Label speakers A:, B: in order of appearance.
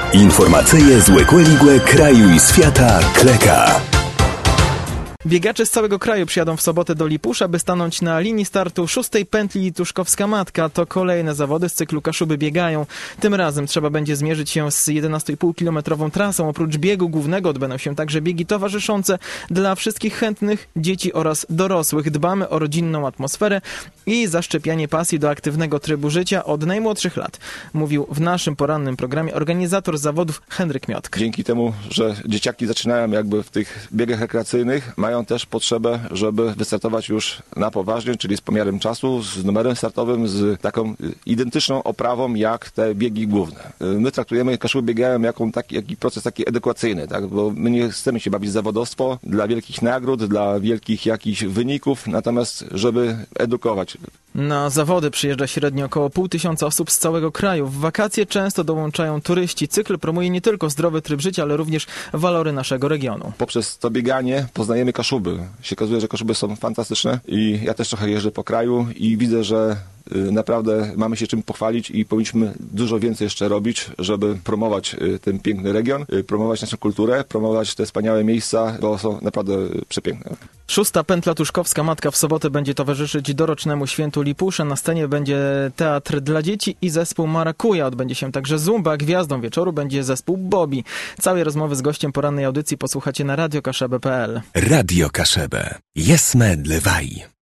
A: Informacyje z Łekłe kraju i świata Kleka.
B: Biegacze z całego kraju przyjadą w sobotę do Lipusza, by stanąć na linii startu 6. pętli Tuszkowska Matka. To kolejne zawody z cyklu Kaszuby biegają. Tym razem trzeba będzie zmierzyć się z 11,5-kilometrową trasą. Oprócz biegu głównego odbędą się także biegi towarzyszące dla wszystkich chętnych, dzieci oraz dorosłych. Dbamy o rodzinną atmosferę i zaszczepianie pasji do aktywnego trybu życia od najmłodszych lat. Mówił w naszym porannym programie organizator zawodów Henryk Miotk.
C: Dzięki temu, że dzieciaki zaczynają jakby w tych biegach rekreacyjnych, mają też potrzebę, żeby wystartować już na poważnie, czyli z pomiarem czasu, z numerem startowym, z taką identyczną oprawą jak te biegi główne. My traktujemy Kaszuby biegają jako proces taki edukacyjny, tak? Bo my nie chcemy się bawić w zawodowstwo dla wielkich nagród, dla wielkich jakichś wyników, natomiast żeby edukować.
B: Na zawody przyjeżdża średnio około 500 osób z całego kraju. W wakacje często dołączają turyści. Cykl promuje nie tylko zdrowy tryb życia, ale również walory naszego regionu.
C: Poprzez to bieganie poznajemy Kaszuby. Się okazuje, że Kaszuby są fantastyczne i ja też trochę jeżdżę po kraju i widzę, że naprawdę mamy się czym pochwalić i powinniśmy dużo więcej jeszcze robić, żeby promować ten piękny region, promować naszą kulturę, promować te wspaniałe miejsca, bo są naprawdę przepiękne.
B: 6. pętla Tuszkowska Matka w sobotę będzie towarzyszyć dorocznemu świętu Lipusza. Na scenie będzie teatr dla dzieci i zespół Marakuja. Odbędzie się także zumba. Gwiazdą wieczoru będzie zespół Bobby. Całej rozmowy z gościem porannej audycji posłuchacie na radiokaszebe.pl.
A: Radio Kaszebę. Jesme dlewaj.